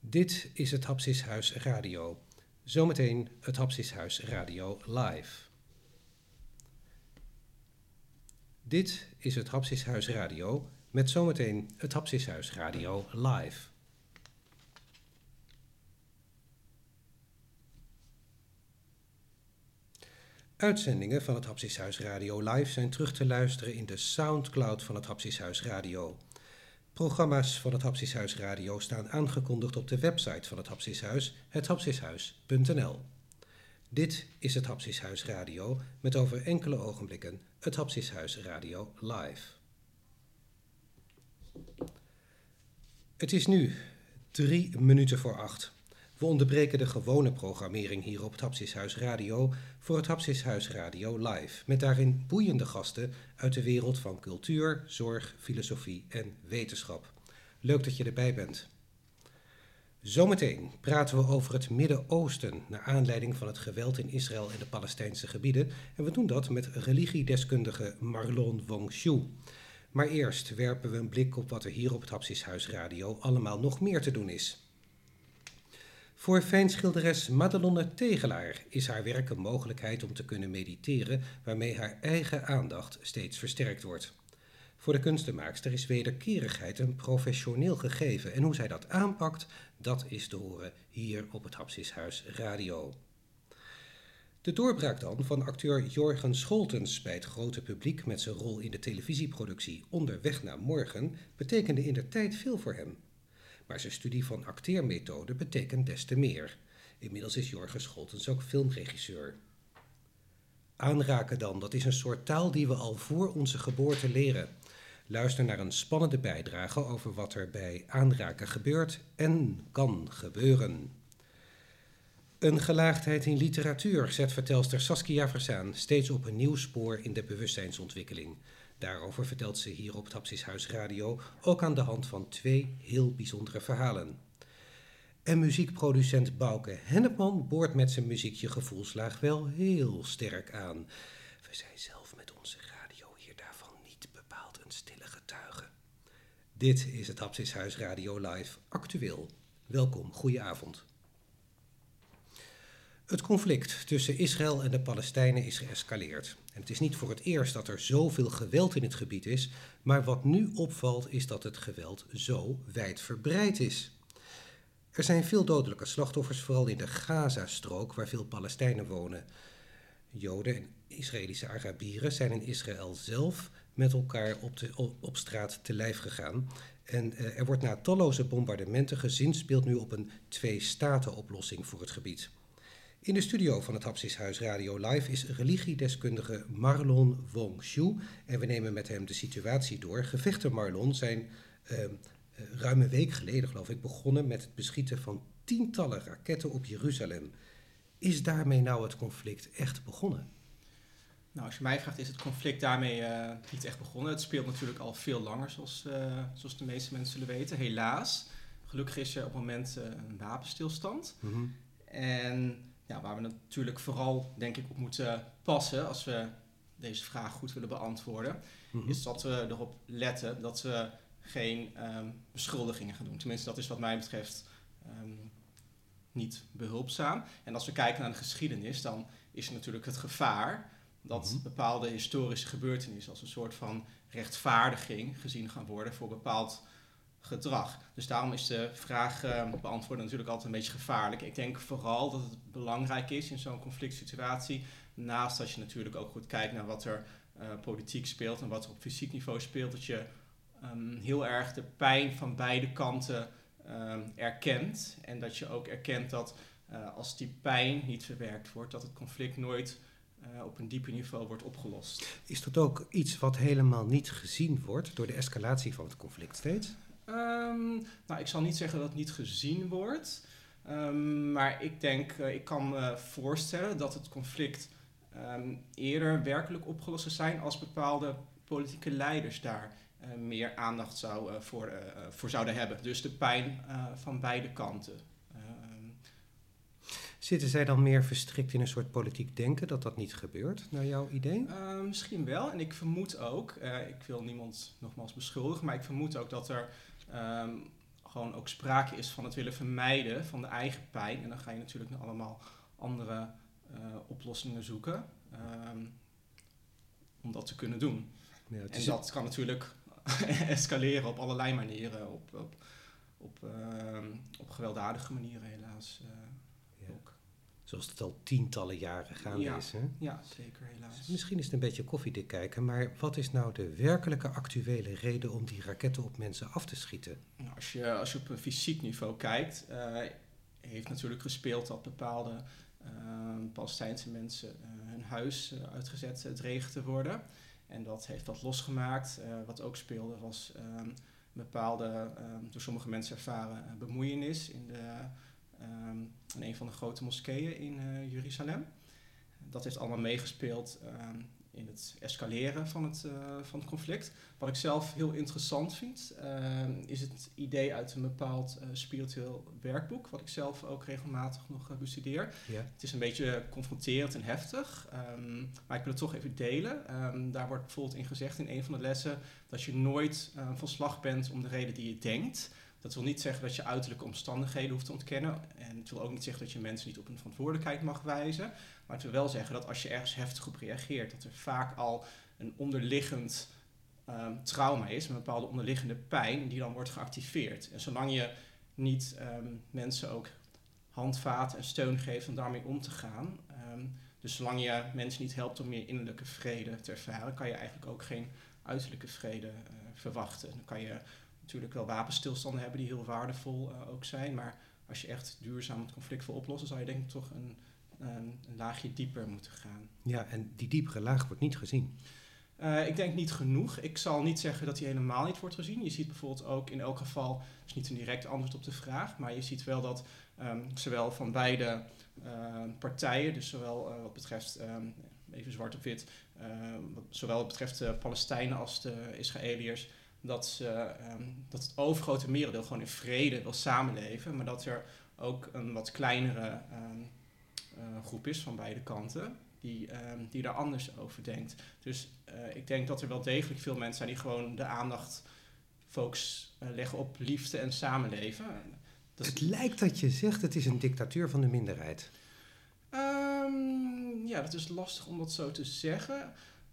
Dit is het Hapsishuis Radio. Zometeen het Hapsishuis Radio live. Dit is het Hapsishuis Radio met zometeen het Hapsishuis Radio live. Uitzendingen van het Hapsishuis Radio live zijn terug te luisteren in de Soundcloud van het Hapsishuis Radio. Programma's van het Hapsishuis Radio staan aangekondigd op de website van het Hapsishuis, hethapsishuis.nl. Dit is het Hapsishuis Radio met over enkele ogenblikken het Hapsishuis Radio live. Het is nu 7:03. We onderbreken de gewone programmering hier op het Hapsishuis Radio voor het Hapsishuis Radio live, met daarin boeiende gasten uit de wereld van cultuur, zorg, filosofie en wetenschap. Leuk dat je erbij bent. Zometeen praten we over het Midden-Oosten naar aanleiding van het geweld in Israël en de Palestijnse gebieden en we doen dat met religiedeskundige Marlon Wong-Shu. Maar eerst werpen we een blik op wat er hier op het Hapsishuis Radio allemaal nog meer te doen is. Voor fijnschilderes Madelonne Tegelaar is haar werk een mogelijkheid om te kunnen mediteren, waarmee haar eigen aandacht steeds versterkt wordt. Voor de kunstenmaakster is wederkerigheid een professioneel gegeven en hoe zij dat aanpakt, dat is te horen hier op het Hapsishuis Radio. De doorbraak dan van acteur Jorgen Scholtens bij het grote publiek met zijn rol in de televisieproductie Onderweg naar Morgen betekende indertijd veel voor hem. Maar zijn studie van acteermethode betekent des te meer. Inmiddels is Jorgen Scholtens ook filmregisseur. Aanraken dan, dat is een soort taal die we al voor onze geboorte leren. Luister naar een spannende bijdrage over wat er bij aanraken gebeurt en kan gebeuren. Een gelaagdheid in literatuur zet vertelster Saskia Versaan steeds op een nieuw spoor in de bewustzijnsontwikkeling. Daarover vertelt ze hier op het Hapsishuis Radio, ook aan de hand van 2 heel bijzondere verhalen. En muziekproducent Bouke Hennepman boort met zijn muziekje gevoelslaag wel heel sterk aan. We zijn zelf met onze radio hier daarvan niet bepaald een stille getuige. Dit is het Hapsishuis Radio live, actueel. Welkom, goeie avond. Het conflict tussen Israël en de Palestijnen is geëscaleerd. En het is niet voor het eerst dat er zoveel geweld in het gebied is, maar wat nu opvalt is dat het geweld zo wijdverbreid is. Er zijn veel dodelijke slachtoffers, vooral in de Gazastrook, waar veel Palestijnen wonen. Joden en Israëlische Arabieren zijn in Israël zelf met elkaar op straat te lijf gegaan. En er wordt na talloze bombardementen gezinspeeld nu op een 2-staten-oplossing voor het gebied. In de studio van het Hapsishuis Radio Live is religiedeskundige Marlon Wong-Shu en we nemen met hem de situatie door. Gevechten Marlon zijn ruim een week geleden, geloof ik, begonnen met het beschieten van tientallen raketten op Jeruzalem. Is daarmee nou het conflict echt begonnen? Nou, als je mij vraagt, is het conflict daarmee niet echt begonnen. Het speelt natuurlijk al veel langer, zoals de meeste mensen zullen weten. Helaas. Gelukkig is er op het moment een wapenstilstand. Mm-hmm. En ja, waar we natuurlijk vooral, denk ik, op moeten passen als we deze vraag goed willen beantwoorden, is dat we erop letten dat we geen beschuldigingen gaan doen. Tenminste, dat is wat mij betreft niet behulpzaam. En als we kijken naar de geschiedenis, dan is er natuurlijk het gevaar dat bepaalde historische gebeurtenissen als een soort van rechtvaardiging gezien gaan worden voor bepaald gedrag. Dus daarom is de vraag beantwoorden natuurlijk altijd een beetje gevaarlijk. Ik denk vooral dat het belangrijk is in zo'n conflict situatie, naast dat je natuurlijk ook goed kijkt naar wat er politiek speelt en wat er op fysiek niveau speelt, dat je heel erg de pijn van beide kanten erkent. En dat je ook erkent dat als die pijn niet verwerkt wordt, dat het conflict nooit op een dieper niveau wordt opgelost. Is dat ook iets wat helemaal niet gezien wordt door de escalatie van het conflict steeds? Nou, ik zal niet zeggen dat het niet gezien wordt. Maar ik denk, ik kan me voorstellen dat het conflict eerder werkelijk opgelost zou zijn als bepaalde politieke leiders daar meer aandacht voor zouden hebben. Dus de pijn van beide kanten. Zitten zij dan meer verstrikt in een soort politiek denken dat dat niet gebeurt, naar jouw idee? Misschien wel. En ik vermoed ook, ik wil niemand nogmaals beschuldigen, maar ik vermoed ook dat er gewoon ook sprake is van het willen vermijden van de eigen pijn. En dan ga je natuurlijk naar allemaal andere oplossingen zoeken om dat te kunnen doen. Ja, en dat kan natuurlijk escaleren op allerlei manieren, op gewelddadige manieren helaas ook. Zoals het al tientallen jaren gaande is. Hè? Ja, zeker helaas. Misschien is het een beetje koffiedik kijken, maar wat is nou de werkelijke actuele reden om die raketten op mensen af te schieten? Nou, als je op een fysiek niveau kijkt, heeft natuurlijk gespeeld dat bepaalde Palestijnse mensen hun huis uitgezet dreegen te worden. En dat heeft dat losgemaakt. Wat ook speelde was bepaalde, door sommige mensen ervaren, bemoeienis in een van de grote moskeeën in Jeruzalem. Dat heeft allemaal meegespeeld in het escaleren van het conflict. Wat ik zelf heel interessant vind, is het idee uit een bepaald spiritueel werkboek, wat ik zelf ook regelmatig nog bestudeer. Ja. Het is een beetje confronterend en heftig, maar ik wil het toch even delen. Daar wordt bijvoorbeeld in gezegd in een van de lessen dat je nooit van slag bent om de reden die je denkt. Dat wil niet zeggen dat je uiterlijke omstandigheden hoeft te ontkennen. En het wil ook niet zeggen dat je mensen niet op hun verantwoordelijkheid mag wijzen. Maar het wil wel zeggen dat als je ergens heftig op reageert, dat er vaak al een onderliggend trauma is, een bepaalde onderliggende pijn die dan wordt geactiveerd. En zolang je niet mensen ook handvaten en steun geeft om daarmee om te gaan, dus zolang je mensen niet helpt om meer innerlijke vrede te ervaren, kan je eigenlijk ook geen uiterlijke vrede verwachten. Dan kan je natuurlijk wel wapenstilstanden hebben die heel waardevol ook zijn, maar als je echt duurzaam het conflict wil oplossen, zou je denk ik toch een laagje dieper moeten gaan. Ja, en die diepere laag wordt niet gezien. Ik denk niet genoeg. Ik zal niet zeggen dat die helemaal niet wordt gezien. Je ziet bijvoorbeeld ook in elk geval, dat is niet een direct antwoord op de vraag, maar je ziet wel dat zowel van beide partijen, dus zowel wat betreft, even zwart op wit, zowel wat betreft de Palestijnen als de Israëliërs, dat het overgrote merendeel gewoon in vrede wil samenleven, maar dat er ook een wat kleinere groep is van beide kanten die daar anders over denkt. Dus ik denk dat er wel degelijk veel mensen zijn die gewoon de aandacht leggen op liefde en samenleven. Het lijkt dat je zegt het is een dictatuur van de minderheid. Ja, dat is lastig om dat zo te zeggen.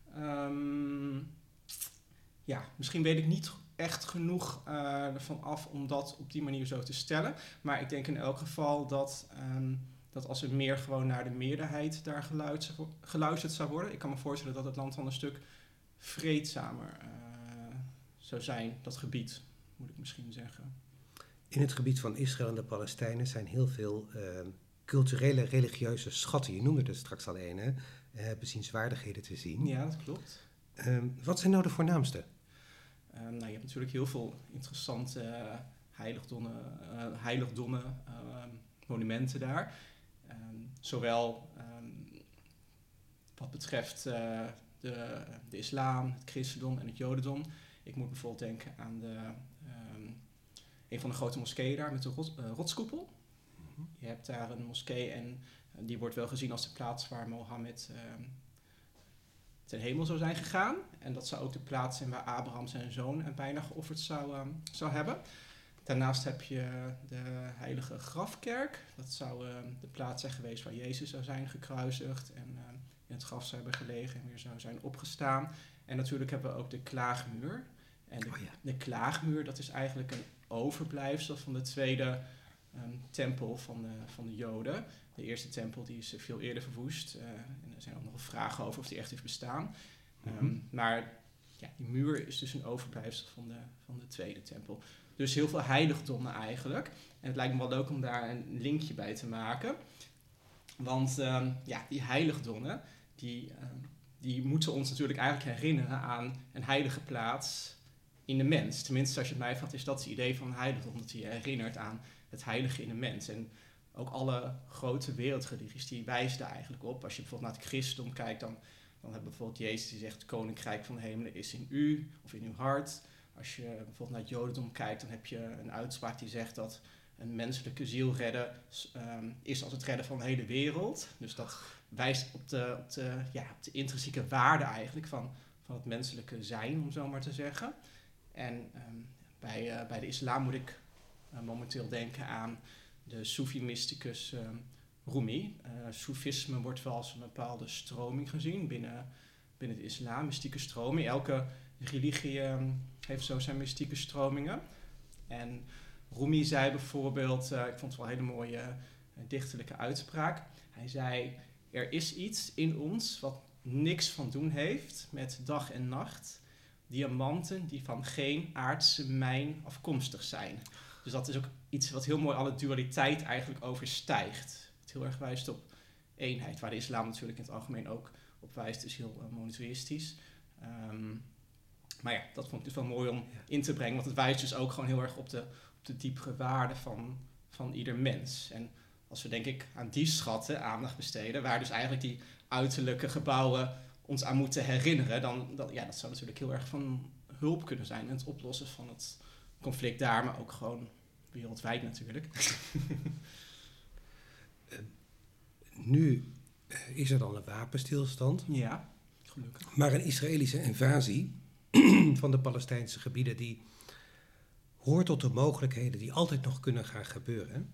Misschien weet ik niet echt genoeg ervan af om dat op die manier zo te stellen. Maar ik denk in elk geval dat als er meer gewoon naar de meerderheid daar geluisterd zou worden. Ik kan me voorstellen dat het land dan een stuk vreedzamer zou zijn, dat gebied, moet ik misschien zeggen. In het gebied van Israël en de Palestijnen zijn heel veel culturele, religieuze schatten. Je noemde er straks al een, bezienswaardigheden te zien. Ja, dat klopt. Wat zijn nou de voornaamste? Je hebt natuurlijk heel veel interessante heiligdommen, monumenten daar. Zowel wat betreft de islam, het christendom en het jodendom. Ik moet bijvoorbeeld denken aan een van de grote moskeeën daar met de rotskoepel. Je hebt daar een moskee en die wordt wel gezien als de plaats waar Mohammed ten hemel zou zijn gegaan. En dat zou ook de plaats zijn waar Abraham zijn zoon bijna geofferd zou hebben. Daarnaast heb je de heilige grafkerk. Dat zou de plaats zijn geweest waar Jezus zou zijn gekruisigd en in het graf zou hebben gelegen en weer zou zijn opgestaan. En natuurlijk hebben we ook de klaagmuur. En de klaagmuur, dat is eigenlijk een overblijfsel van de tweede tempel van de Joden. De eerste tempel die is veel eerder verwoest. En er zijn ook nog vragen over of die echt heeft bestaan. Maar die muur is dus een overblijfsel van de tweede tempel. Dus heel veel heiligdommen eigenlijk. En het lijkt me wel leuk om daar een linkje bij te maken. Want die heiligdommen, die moeten ons natuurlijk eigenlijk herinneren aan een heilige plaats in de mens. Tenminste, als je het mij vraagt, is dat het idee van een heiligdom, dat hij je herinnert aan het heilige in de mens. En ook alle grote wereldreligies, die wijzen daar eigenlijk op. Als je bijvoorbeeld naar het christendom kijkt, dan hebben we bijvoorbeeld Jezus die zegt, het koninkrijk van de hemelen is in u of in uw hart. Als je bijvoorbeeld naar het jodendom kijkt, dan heb je een uitspraak die zegt dat een menselijke ziel redden is als het redden van de hele wereld. Dus dat wijst op de intrinsieke waarde eigenlijk van het menselijke zijn, om zo maar te zeggen. En bij de islam moet ik momenteel denken aan de Soefi-mysticus Rumi. Soefisme wordt wel als een bepaalde stroming gezien binnen de islam, mystieke stroming. Elke religie heeft zo zijn mystieke stromingen. En Rumi zei bijvoorbeeld, ik vond het wel een hele mooie dichterlijke uitspraak. Hij zei, er is iets in ons wat niks van doen heeft met dag en nacht. Diamanten die van geen aardse mijn afkomstig zijn. Dus dat is ook iets wat heel mooi alle dualiteit eigenlijk overstijgt. Het heel erg wijst op eenheid, waar de islam natuurlijk in het algemeen ook op wijst, is heel monotheïstisch. Maar ja, dat vond ik dus wel mooi om in te brengen, want het wijst dus ook gewoon heel erg op de diepere waarde van ieder mens. En als we denk ik aan die schatten aandacht besteden, waar dus eigenlijk die uiterlijke gebouwen ons aan moeten herinneren, dat zou natuurlijk heel erg van hulp kunnen zijn in het oplossen van het conflict daar, maar ook gewoon wereldwijd natuurlijk. Nu is er dan een wapenstilstand. Ja, gelukkig. Maar een Israëlische invasie van de Palestijnse gebieden, die hoort tot de mogelijkheden die altijd nog kunnen gaan gebeuren.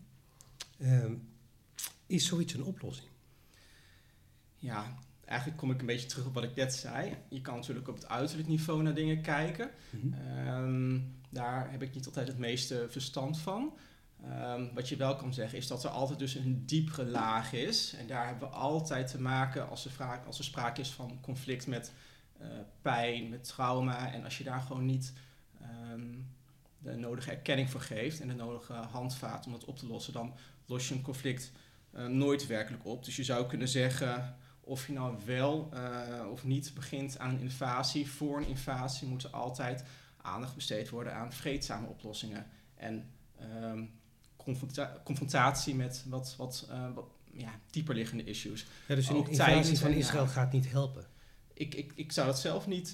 Is zoiets een oplossing? Ja, eigenlijk kom ik een beetje terug op wat ik net zei. Je kan natuurlijk op het uiterlijk niveau naar dingen kijken. Mm-hmm. Daar heb ik niet altijd het meeste verstand van. Wat je wel kan zeggen is dat er altijd dus een diepere laag is. En daar hebben we altijd te maken als er sprake is van conflict met pijn, met trauma. En als je daar gewoon niet de nodige erkenning voor geeft en de nodige handvaat om het op te lossen, dan los je een conflict nooit werkelijk op. Dus je zou kunnen zeggen, of je nou wel of niet begint aan een invasie, voor een invasie moet er altijd aandacht besteed worden aan vreedzame oplossingen. En confrontatie met wat dieper liggende issues. Ja, dus een invasie van Israël gaat niet helpen? Ik zou dat zelf niet...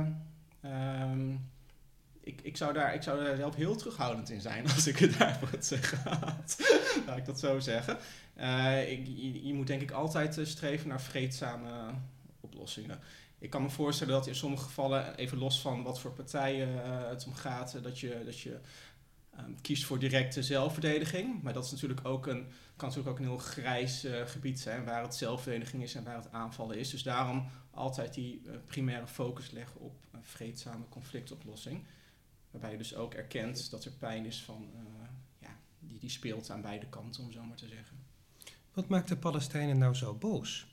Ik zou daar zelf heel terughoudend in zijn als ik het daarvoor het zeggen had. Laat ik dat zo zeggen. Je moet denk ik altijd streven naar vreedzame oplossingen. Ik kan me voorstellen dat in sommige gevallen, even los van wat voor partijen het om gaat, dat je kiest voor directe zelfverdediging. Maar dat is natuurlijk kan natuurlijk ook een heel grijs gebied zijn waar het zelfverdediging is en waar het aanvallen is. Dus daarom altijd die primaire focus leggen op een vreedzame conflictoplossing. Waarbij je dus ook erkent dat er pijn is die speelt aan beide kanten, om zo maar te zeggen. Wat maakt de Palestijnen nou zo boos?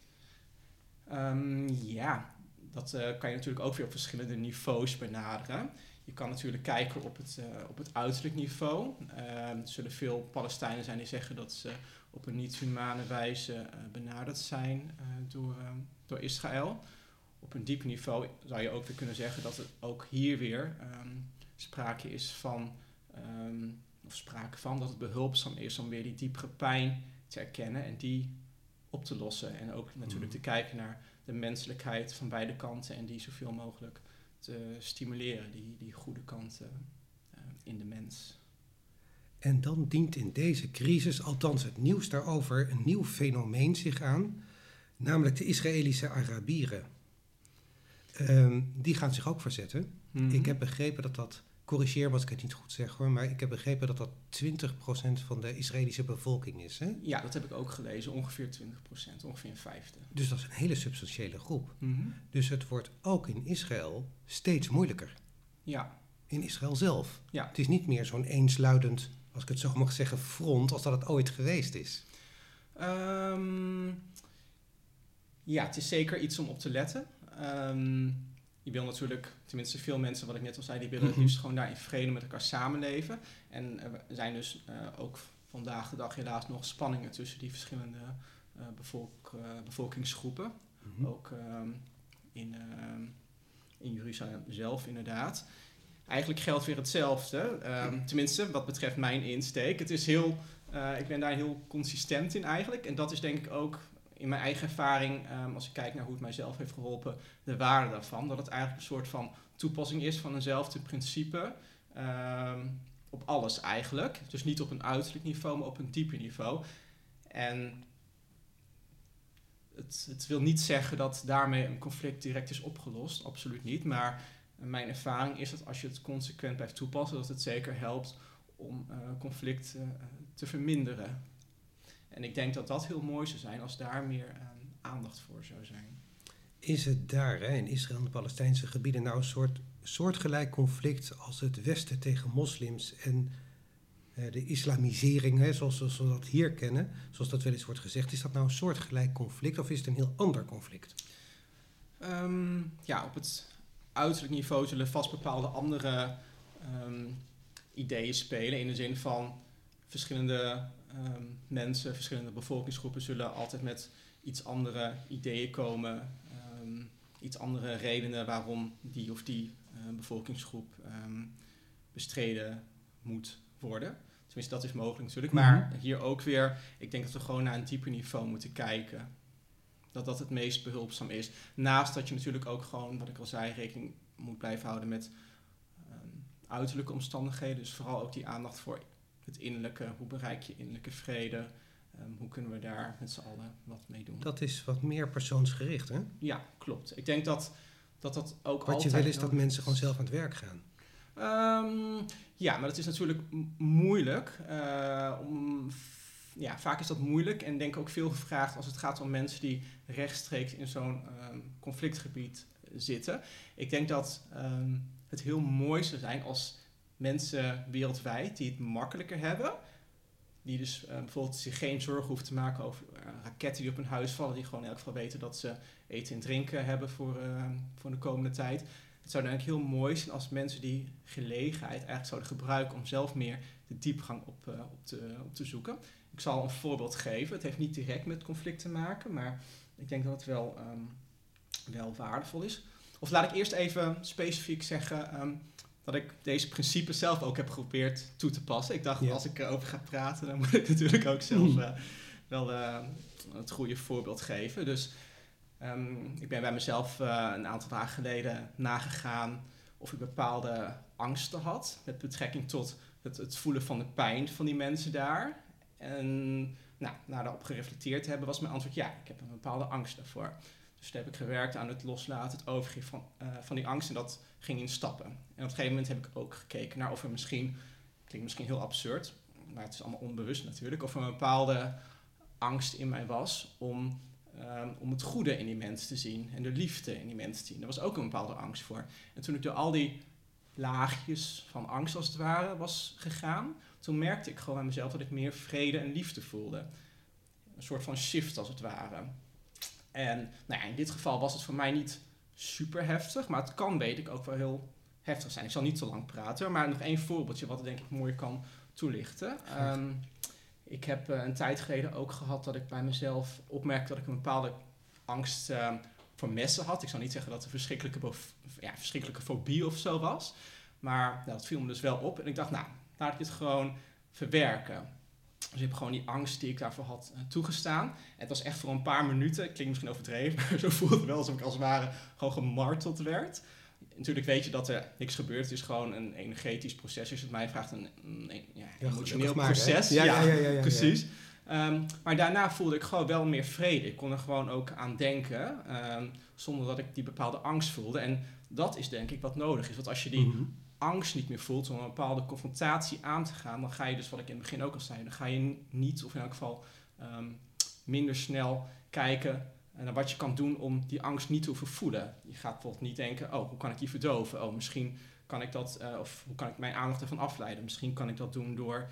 Dat kan je natuurlijk ook weer op verschillende niveaus benaderen. Je kan natuurlijk kijken op het uiterlijk niveau. Er zullen veel Palestijnen zijn die zeggen dat ze op een niet-humane wijze benaderd zijn door Israël. Op een diep niveau zou je ook weer kunnen zeggen dat het ook hier weer sprake is van dat het behulpzaam is om weer die diepere pijn te erkennen en die op te lossen. En ook natuurlijk te kijken naar de menselijkheid van beide kanten en die zoveel mogelijk te stimuleren, die goede kanten in de mens. En dan dient in deze crisis, althans het nieuws daarover, een nieuw fenomeen zich aan, namelijk de Israëlische Arabieren. Die gaan zich ook verzetten. Mm-hmm. Ik heb begrepen dat, corrigeer me als ik het niet goed zeg hoor, maar ik heb begrepen dat 20% van de Israëlische bevolking is. Hè? Ja, dat heb ik ook gelezen, ongeveer 20%, ongeveer een vijfde. Dus dat is een hele substantiële groep. Mm-hmm. Dus het wordt ook in Israël steeds moeilijker. Ja. In Israël zelf. Ja. Het is niet meer zo'n eensluidend, als ik het zo mag zeggen, front als dat het ooit geweest is. Het is zeker iets om op te letten. Je wil natuurlijk, tenminste veel mensen, wat ik net al zei, die willen het liefst gewoon daar in vrede met elkaar samenleven. En er zijn dus ook vandaag de dag helaas nog spanningen tussen die verschillende bevolkingsgroepen. Mm-hmm. Ook in Jeruzalem zelf inderdaad. Eigenlijk geldt weer hetzelfde, tenminste wat betreft mijn insteek. Het is ik ben daar heel consistent in eigenlijk. En dat is denk ik ook in mijn eigen ervaring, als ik kijk naar hoe het mijzelf heeft geholpen, de waarde daarvan. Dat het eigenlijk een soort van toepassing is van eenzelfde principe op alles eigenlijk. Dus niet op een uiterlijk niveau, maar op een dieper niveau. En het wil niet zeggen dat daarmee een conflict direct is opgelost. Absoluut niet. Maar mijn ervaring is dat als je het consequent blijft toepassen, dat het zeker helpt om conflict te verminderen. En ik denk dat dat heel mooi zou zijn als daar meer aandacht voor zou zijn. Is het daar, in Israël en de Palestijnse gebieden, nou een soortgelijk conflict als het Westen tegen moslims en de islamisering, zoals we dat hier kennen, zoals dat wel eens wordt gezegd, is dat nou een soortgelijk conflict of is het een heel ander conflict? Op het uiterlijk niveau zullen vast bepaalde andere ideeën spelen. In de zin van verschillende mensen, verschillende bevolkingsgroepen zullen altijd met iets andere ideeën komen. Iets andere redenen waarom die of die bevolkingsgroep bestreden moet worden. Tenminste, dat is mogelijk natuurlijk. Maar hier ook weer, ik denk dat we gewoon naar een dieper niveau moeten kijken. Dat het meest behulpzaam is. Naast dat je natuurlijk ook gewoon, wat ik al zei, rekening moet blijven houden met uiterlijke omstandigheden. Dus vooral ook die aandacht voor het innerlijke. Hoe bereik je innerlijke vrede? Hoe kunnen we daar met z'n allen wat mee doen? Dat is wat meer persoonsgericht, hè? Ja, klopt. Ik denk dat ook wat altijd... Wat je wil is dat mensen gewoon zelf aan het werk gaan. Maar dat is natuurlijk moeilijk. Vaak is dat moeilijk en denk ook veel gevraagd als het gaat om mensen die rechtstreeks in zo'n conflictgebied zitten. Ik denk dat het heel mooi zou zijn als mensen wereldwijd die het makkelijker hebben, die dus bijvoorbeeld zich geen zorgen hoeven te maken over raketten die op hun huis vallen, die gewoon in elk geval weten dat ze eten en drinken hebben voor de komende tijd. Het zou dan eigenlijk heel mooi zijn als mensen die gelegenheid eigenlijk zouden gebruiken om zelf meer de diepgang op te zoeken. Ik zal een voorbeeld geven. Het heeft niet direct met conflict te maken, maar ik denk dat het wel waardevol is. Of laat ik eerst even specifiek zeggen dat ik deze principes zelf ook heb geprobeerd toe te passen. Ik dacht, als ik erover ga praten, dan moet ik natuurlijk ook zelf wel het goede voorbeeld geven. Dus ik ben bij mezelf een aantal dagen geleden nagegaan of ik bepaalde angsten had met betrekking tot het voelen van de pijn van die mensen daar. En na daarop gereflecteerd te hebben was mijn antwoord ja, ik heb een bepaalde angst daarvoor. Dus toen heb ik gewerkt aan het loslaten, het overgeven van die angst en dat ging in stappen. En op een gegeven moment heb ik ook gekeken naar of er misschien, klinkt misschien heel absurd, maar het is allemaal onbewust natuurlijk, of er een bepaalde angst in mij was om het goede in die mensen te zien en de liefde in die mensen te zien. Daar was ook een bepaalde angst voor. En toen ik door al die laagjes van angst als het ware was gegaan, toen merkte ik gewoon aan mezelf dat ik meer vrede en liefde voelde. Een soort van shift als het ware. En in dit geval was het voor mij niet super heftig, maar het kan, weet ik, ook wel heel heftig zijn. Ik zal niet te lang praten, maar nog één voorbeeldje wat ik denk ik mooi kan toelichten. Ik heb een tijd geleden ook gehad dat ik bij mezelf opmerkte dat ik een bepaalde angst voor messen had. Ik zal niet zeggen dat het een verschrikkelijke fobie of zo was. Maar dat viel me dus wel op. En ik dacht, laat ik dit gewoon verwerken. Dus ik heb gewoon die angst die ik daarvoor had toegestaan. En het was echt voor een paar minuten, klinkt misschien overdreven, maar zo voelde het wel alsof ik als het ware gewoon gemarteld werd. Natuurlijk weet je dat er niks gebeurt. Het is gewoon een energetisch proces. Als je het mij vraagt, een emotioneel proces. Ja, precies. Maar daarna voelde ik gewoon wel meer vrede. Ik kon er gewoon ook aan denken, zonder dat ik die bepaalde angst voelde. En dat is denk ik wat nodig is. Want als je die angst niet meer voelt om een bepaalde confrontatie aan te gaan, dan ga je dus, wat ik in het begin ook al zei, dan ga je niet, of in elk geval minder snel kijken naar wat je kan doen om die angst niet te hoeven voelen. Je gaat bijvoorbeeld niet denken, hoe kan ik die verdoven? Misschien kan ik dat, of hoe kan ik mijn aandacht ervan afleiden? Misschien kan ik dat doen door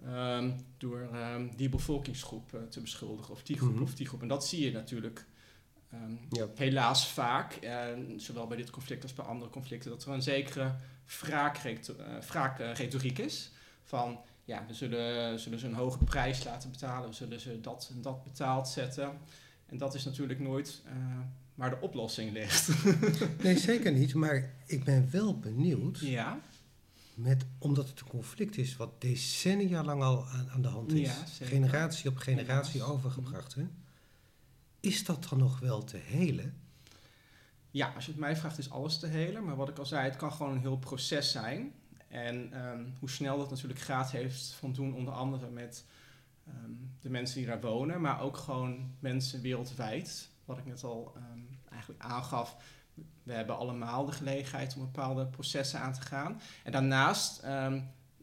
die bevolkingsgroep te beschuldigen, of die groep of die groep. En dat zie je natuurlijk helaas vaak, zowel bij dit conflict als bij andere conflicten, dat er een zekere wraakretoriek is. Van, we zullen ze een hoge prijs laten betalen, we zullen ze dat en dat betaald zetten. En dat is natuurlijk nooit waar de oplossing ligt. Nee, zeker niet. Maar ik ben wel benieuwd. Ja. Omdat het een conflict is wat decennia lang al aan de hand is. Ja, generatie op generatie overgebracht. Hè? Is dat dan nog wel te helen? Ja, als je het mij vraagt is alles te helen. Maar wat ik al zei, het kan gewoon een heel proces zijn. En hoe snel dat natuurlijk gaat heeft van doen onder andere met de mensen die daar wonen. Maar ook gewoon mensen wereldwijd. Wat ik net al eigenlijk aangaf. We hebben allemaal de gelegenheid om bepaalde processen aan te gaan. En daarnaast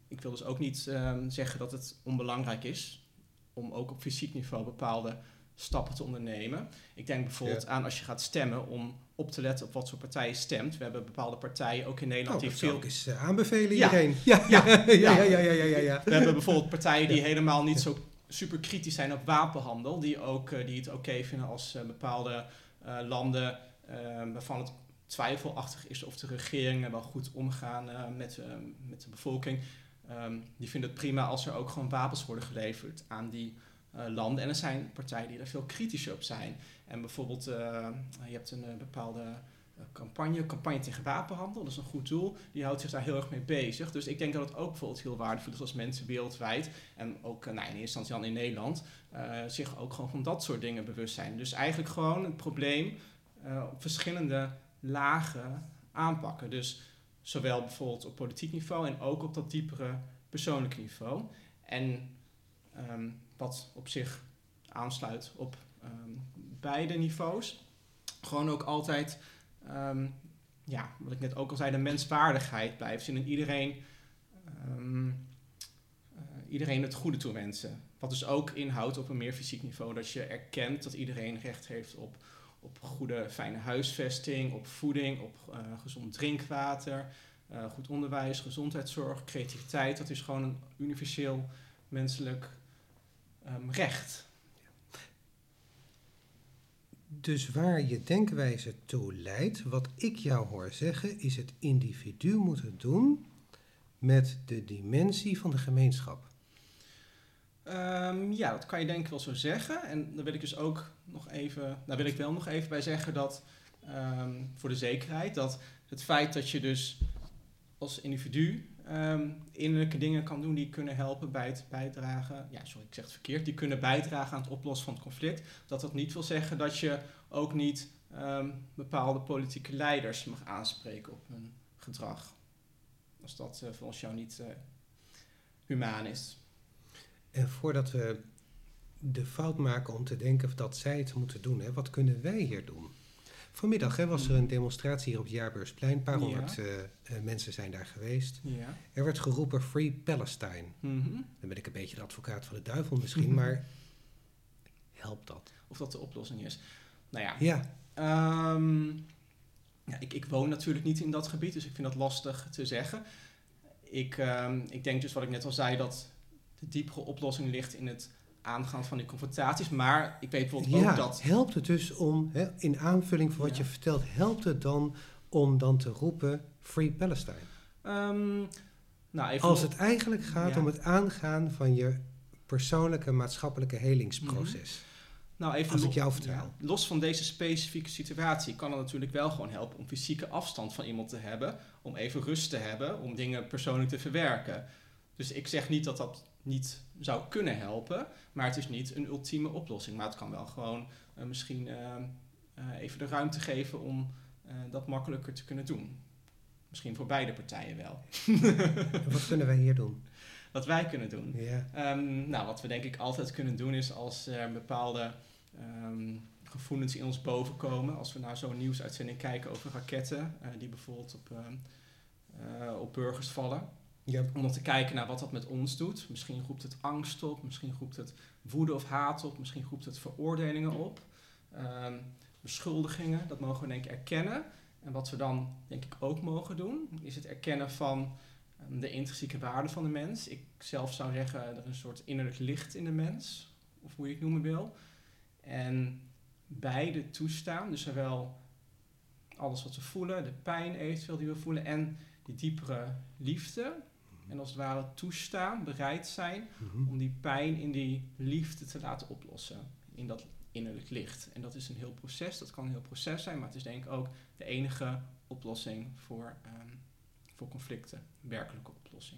ik wil dus ook niet zeggen dat het onbelangrijk is om ook op fysiek niveau bepaalde stappen te ondernemen. Ik denk bijvoorbeeld aan als je gaat stemmen om op te letten op wat voor partij je stemt. We hebben bepaalde partijen ook in Nederland die veel... Dat zou ik eens aanbevelen Ja. iedereen. Ja. Ja. We hebben bijvoorbeeld partijen die helemaal niet zo super kritisch zijn op wapenhandel, die het oké vinden als bepaalde landen waarvan het twijfelachtig is of de regeringen wel goed omgaan met de bevolking. Die vinden het prima als er ook gewoon wapens worden geleverd aan die landen. En er zijn partijen die er veel kritischer op zijn. En bijvoorbeeld, je hebt een bepaalde campagne tegen wapenhandel, dat is een goed doel. Die houdt zich daar heel erg mee bezig. Dus ik denk dat het ook bijvoorbeeld heel waardevol is als mensen wereldwijd, en ook in eerste instantie dan in Nederland, zich ook gewoon van dat soort dingen bewust zijn. Dus eigenlijk gewoon het probleem op verschillende lagen aanpakken. Dus zowel bijvoorbeeld op politiek niveau en ook op dat diepere persoonlijke niveau. En wat op zich aansluit op beide niveaus. Gewoon ook altijd, wat ik net ook al zei, de menswaardigheid blijft zien. En iedereen het goede toewensen. Wat dus ook inhoudt op een meer fysiek niveau. Dat je erkent dat iedereen recht heeft op goede, fijne huisvesting, op voeding, op gezond drinkwater, goed onderwijs, gezondheidszorg, creativiteit. Dat is gewoon een universeel menselijk recht. Dus waar je denkwijze toe leidt, wat ik jou hoor zeggen, is het individu moeten doen met de dimensie van de gemeenschap. Dat kan je denk ik wel zo zeggen. En daar wil ik dus ook nog even bij zeggen dat, voor de zekerheid, dat het feit dat je dus als individu innerlijke dingen kan doen die kunnen helpen bij het bijdragen, ik zeg het verkeerd, die kunnen bijdragen aan het oplossen van het conflict, dat niet wil zeggen dat je ook niet bepaalde politieke leiders mag aanspreken op hun gedrag. Als dat volgens jou niet humaan is. En voordat we de fout maken om te denken dat zij het moeten doen, wat kunnen wij hier doen? Vanmiddag was er een demonstratie hier op het Jaarbeursplein. Een paar honderd mensen zijn daar geweest. Ja. Er werd geroepen Free Palestine. Mm-hmm. Dan ben ik een beetje de advocaat van de duivel misschien, maar helpt dat? Of dat de oplossing is? Ik woon natuurlijk niet in dat gebied, dus ik vind dat lastig te zeggen. Ik denk dus wat ik net al zei, dat de diepere oplossing ligt in het aangaan van die confrontaties. Maar ik weet bijvoorbeeld ook dat... helpt het dus om, in aanvulling van wat je vertelt, helpt het dan om dan te roepen Free Palestine? Als het eigenlijk gaat om het aangaan van je persoonlijke maatschappelijke helingsproces. Als ik jou vertel. Los van deze specifieke situatie kan het natuurlijk wel gewoon helpen om fysieke afstand van iemand te hebben, om even rust te hebben, om dingen persoonlijk te verwerken. Dus ik zeg niet dat dat niet zou kunnen helpen, maar het is niet een ultieme oplossing. Maar het kan wel gewoon misschien even de ruimte geven om dat makkelijker te kunnen doen. Misschien voor beide partijen wel. Wat kunnen wij hier doen? Wat wij kunnen doen? Ja. Wat we denk ik altijd kunnen doen is als er bepaalde gevoelens in ons bovenkomen. Als we naar zo'n nieuwsuitzending kijken over raketten die bijvoorbeeld op burgers vallen. Ja. Om dan te kijken naar wat dat met ons doet. Misschien roept het angst op, misschien roept het woede of haat op, misschien roept het veroordelingen op. Beschuldigingen, dat mogen we denk ik erkennen. En wat we dan denk ik ook mogen doen, is het erkennen van de intrinsieke waarde van de mens. Ik zelf zou zeggen, er is een soort innerlijk licht in de mens, of hoe je het noemen wil. En beide toestaan, dus zowel alles wat we voelen, de pijn eventueel die we voelen en die diepere liefde. En als het ware toestaan, bereid zijn om die pijn in die liefde te laten oplossen. In dat innerlijk licht. En dat is een heel proces, dat kan een heel proces zijn, maar het is denk ik ook de enige oplossing voor conflicten. Werkelijke oplossing.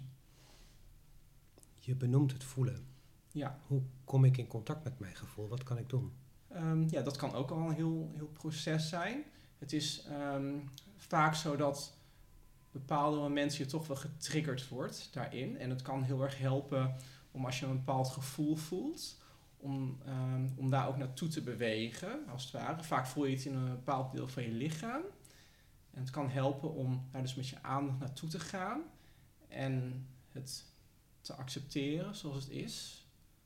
Je benoemt het voelen. Ja. Hoe kom ik in contact met mijn gevoel? Wat kan ik doen? Dat kan ook al een heel proces zijn. Het is vaak zo dat bepaalde momenten je toch wel getriggerd wordt daarin. En het kan heel erg helpen om als je een bepaald gevoel voelt, om daar ook naartoe te bewegen, als het ware. Vaak voel je het in een bepaald deel van je lichaam. En het kan helpen om daar dus met je aandacht naartoe te gaan en het te accepteren zoals het is.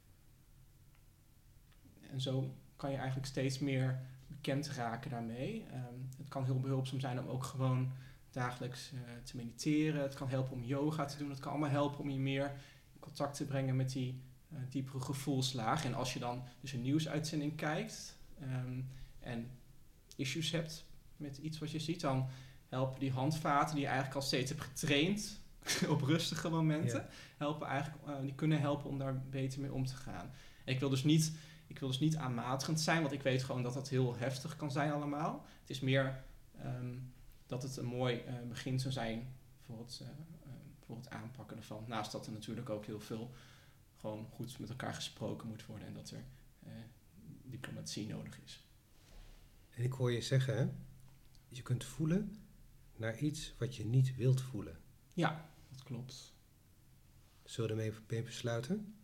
En zo kan je eigenlijk steeds meer bekend raken daarmee. Het kan heel behulpzaam zijn om ook gewoon dagelijks te mediteren. Het kan helpen om yoga te doen. Het kan allemaal helpen om je meer in contact te brengen met die diepere gevoelslaag. En als je dan dus een nieuwsuitzending kijkt en issues hebt met iets wat je ziet, dan helpen die handvaten die je eigenlijk al steeds hebt getraind op rustige momenten, die kunnen helpen om daar beter mee om te gaan. En ik wil dus niet aanmatigend zijn, want ik weet gewoon dat dat heel heftig kan zijn allemaal. Het is meer dat het een mooi begin zou zijn voor het aanpakken ervan. Naast dat er natuurlijk ook heel veel gewoon goed met elkaar gesproken moet worden en dat er diplomatie nodig is. En ik hoor je zeggen, hè? Je kunt voelen naar iets wat je niet wilt voelen. Ja, dat klopt. Zullen we ermee besluiten?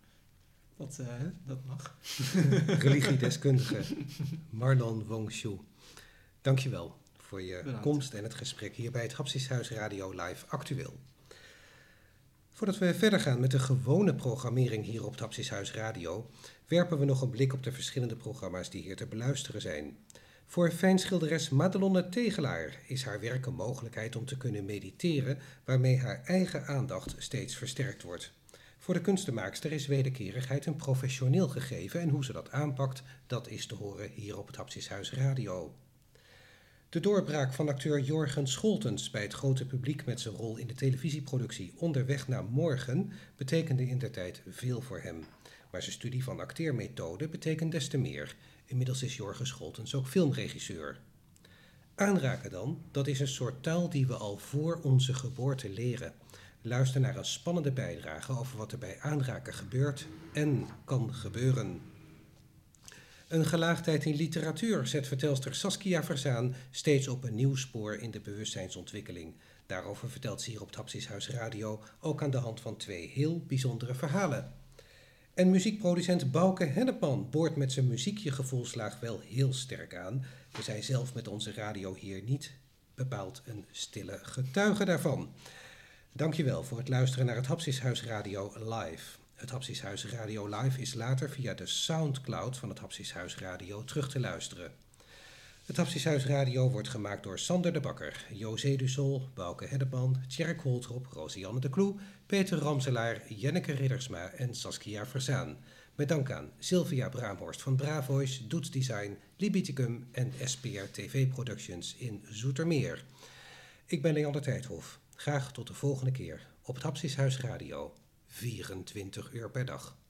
Dat mag. Religiedeskundige Marlon Wong-Shu. Dankjewel voor je komst en het gesprek hier bij het Hapsishuis Radio Live Actueel. Voordat we verder gaan met de gewone programmering hier op het Hapsishuis Radio, werpen we nog een blik op de verschillende programma's die hier te beluisteren zijn. Voor fijnschilderes Madelonne Tegelaar is haar werk een mogelijkheid om te kunnen mediteren, waarmee haar eigen aandacht steeds versterkt wordt. Voor de kunstenmaakster is wederkerigheid een professioneel gegeven en hoe ze dat aanpakt, dat is te horen hier op het Hapsishuis Radio. De doorbraak van acteur Jorgen Scholtens bij het grote publiek met zijn rol in de televisieproductie Onderweg naar Morgen betekende indertijd veel voor hem. Maar zijn studie van acteermethode betekent des te meer. Inmiddels is Jorgen Scholtens ook filmregisseur. Aanraken dan, dat is een soort taal die we al voor onze geboorte leren. Luister naar een spannende bijdrage over wat er bij aanraken gebeurt en kan gebeuren. Een gelaagdheid in literatuur zet vertelster Saskia Verzaan steeds op een nieuw spoor in de bewustzijnsontwikkeling. Daarover vertelt ze hier op het Hapsishuis Radio ook aan de hand van 2 heel bijzondere verhalen. En muziekproducent Bouke Hennepman boort met zijn muziek je gevoelslaag wel heel sterk aan. We zijn zelf met onze radio hier niet bepaald een stille getuige daarvan. Dankjewel voor het luisteren naar het Hapsishuis Radio Live. Het Hapsishuis Radio Live is later via de Soundcloud van het Hapsishuis Radio terug te luisteren. Het Hapsishuis Radio wordt gemaakt door Sander de Bakker, José Dusol, Bouke Hennepman, Tjerk Holtrop, Rosianne de Kloe, Peter Ramselaar, Jenneke Riddersma en Saskia Verzaan. Met dank aan Sylvia Braamhorst van Bravoice, Doets Design, Libiticum en SPR TV Productions in Zoetermeer. Ik ben Leander Tijdhof. Graag tot de volgende keer op het Hapsishuis Radio, 24 uur per dag.